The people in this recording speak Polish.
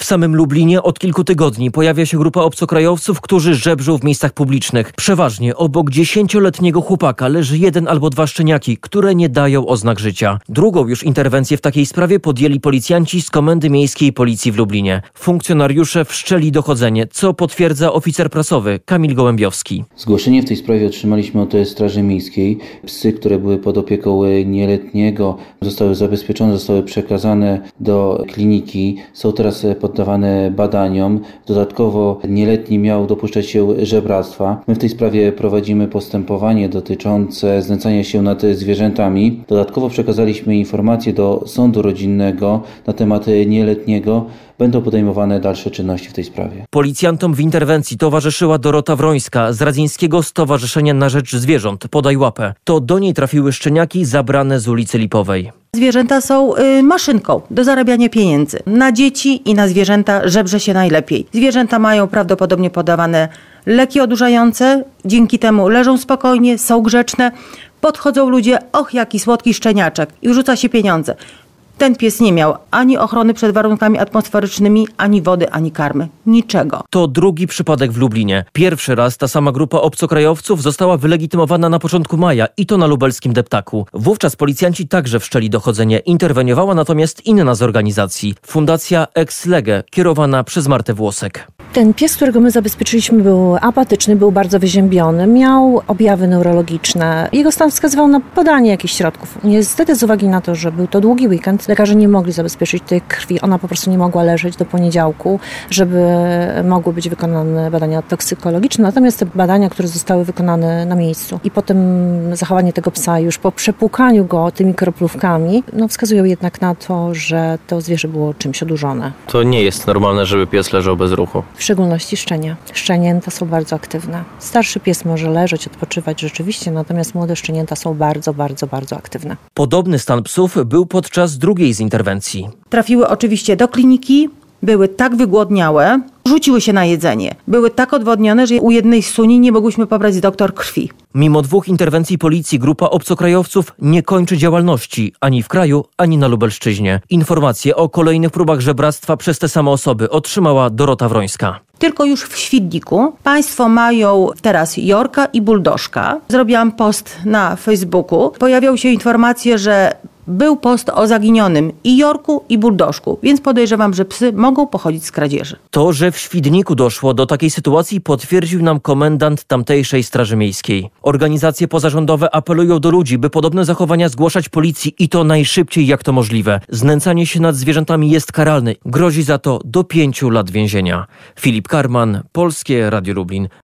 W samym Lublinie od kilku tygodni pojawia się grupa obcokrajowców, którzy żebrzą w miejscach publicznych. Przeważnie obok 10-letniego chłopaka leży 1 albo 2 szczeniaki, które nie dają oznak życia. Drugą już interwencję w takiej sprawie podjęli policjanci z Komendy Miejskiej Policji w Lublinie. Funkcjonariusze wszczęli dochodzenie, co potwierdza oficer prasowy Kamil Gołębiowski. Zgłoszenie w tej sprawie otrzymaliśmy od Straży Miejskiej. Psy, które były pod opieką nieletniego, zostały zabezpieczone, zostały przekazane do kliniki. Są teraz poddawane badaniom. Dodatkowo nieletni miał dopuszczać się żebractwa. My w tej sprawie prowadzimy postępowanie dotyczące znęcania się nad zwierzętami. Dodatkowo przekazaliśmy informacje do sądu rodzinnego na temat nieletniego. Będą podejmowane dalsze czynności w tej sprawie. Policjantom w interwencji towarzyszyła Dorota Wrońska z Radzyńskiego Stowarzyszenia na Rzecz Zwierząt Podaj Łapę. To do niej trafiły szczeniaki zabrane z ulicy Lipowej. Zwierzęta są maszynką do zarabiania pieniędzy. Na dzieci i na zwierzęta żebrze się najlepiej. Zwierzęta mają prawdopodobnie podawane leki odurzające, dzięki temu leżą spokojnie, są grzeczne. Podchodzą ludzie, och jaki słodki szczeniaczek i rzuca się pieniądze. Ten pies nie miał ani ochrony przed warunkami atmosferycznymi, ani wody, ani karmy. Niczego. To drugi przypadek w Lublinie. Pierwszy raz ta sama grupa obcokrajowców została wylegitymowana na początku maja i to na lubelskim Deptaku. Wówczas policjanci także wszczęli dochodzenie. Interweniowała natomiast inna z organizacji. Fundacja Ex Lege, kierowana przez Martę Włosek. Ten pies, którego my zabezpieczyliśmy, był apatyczny, był bardzo wyziębiony, miał objawy neurologiczne. Jego stan wskazywał na podanie jakichś środków. Niestety z uwagi na to, że był to długi weekend, lekarze nie mogli zabezpieczyć tej krwi. Ona po prostu nie mogła leżeć do poniedziałku, żeby mogły być wykonane badania toksykologiczne. Natomiast te badania, które zostały wykonane na miejscu i potem zachowanie tego psa już po przepłukaniu go tymi kroplówkami, wskazują jednak na to, że to zwierzę było czymś odurzone. To nie jest normalne, żeby pies leżał bez ruchu. W szczególności szczenia. Szczenięta są bardzo aktywne. Starszy pies może leżeć, odpoczywać rzeczywiście, natomiast młode szczenięta są bardzo, bardzo, bardzo aktywne. Podobny stan psów był podczas drugiej z interwencji. Trafiły oczywiście do kliniki, były tak wygłodniałe, rzuciły się na jedzenie. Były tak odwodnione, że u jednej z suni nie mogłyśmy pobrać doktor krwi. Mimo 2 interwencji policji grupa obcokrajowców nie kończy działalności ani w kraju, ani na Lubelszczyźnie. Informacje o kolejnych próbach żebractwa przez te same osoby otrzymała Dorota Wrońska. Tylko już w Świdniku państwo mają teraz Yorka i Buldożka. Zrobiłam post na Facebooku. Pojawiały się informacje, że był post o zaginionym i Yorku, i Buldożku, więc podejrzewam, że psy mogą pochodzić z kradzieży. To, że w Świdniku doszło do takiej sytuacji, potwierdził nam komendant tamtejszej Straży Miejskiej. Organizacje pozarządowe apelują do ludzi, by podobne zachowania zgłaszać policji i to najszybciej jak to możliwe. Znęcanie się nad zwierzętami jest karalne. Grozi za to do 5 lat więzienia. Filip Karman, Polskie Radio Lublin.